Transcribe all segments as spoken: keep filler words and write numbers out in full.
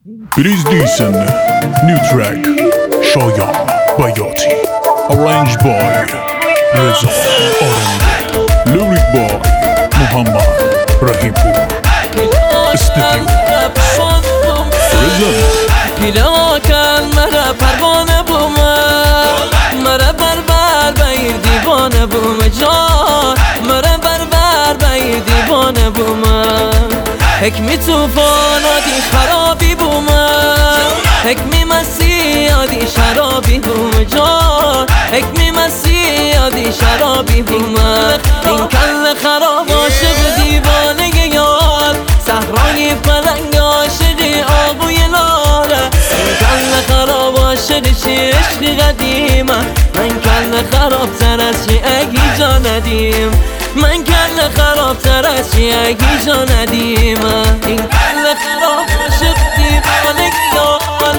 It is decent. New track. شایان بیاتی. Arranged by رضا آرنده. Lyric by محمد رحیم‌پور. استودیو Present. پیلا کن مرا پروانه بومه، مرا بربر بیر دیوانه بومه جان، مرا بربر بیر دیوانه بومه. حکمی توفان آدی خرابی بومه، حکمی مسیح آدی شرابی بومه جان، حکمی مسیح آدی شرابی بومه. این کل خراب عاشق دیوانه یار، صحرای پلنگ عاشق آبوی لاله. این کل خراب عاشق چی عشق قدیمه، من کل خراب تر از چی اگی جا ندیم، من کل خراب تر از چی اگی جا ندیمه. این کل خراب عاشق دیوانه یار،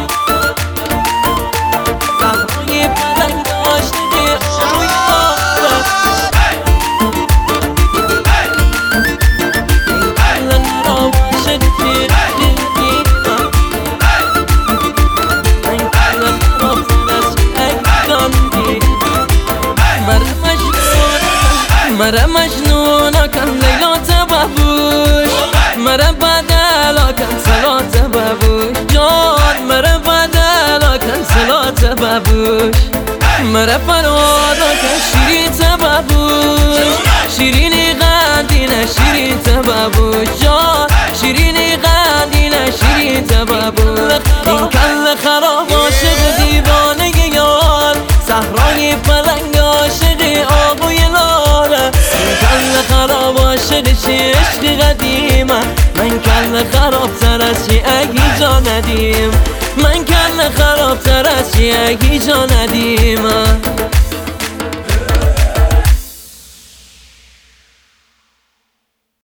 صحرای پلنگ عاشق آبوی لاله. مرا مجنونا کن لیلا تبابوش، مرا بدلا کن سلا تبابوش جان، مرا بدلا کن سلا تبابوش. مرا پروانا کن شیرین تبابوش، شیرینی قندینه شیرین تبابوش جان، شیرینی قندینه شیرین تبابوش. این کل خراب عاشق دیوانه یار، صحرای پلنگ عاشق آبوی لاله. کل خراب عاشق چی عشق قدیمه، من کل خراب تر از چی اگی جا ندیم، من کل خراب تر از چی اگی جا ندیم.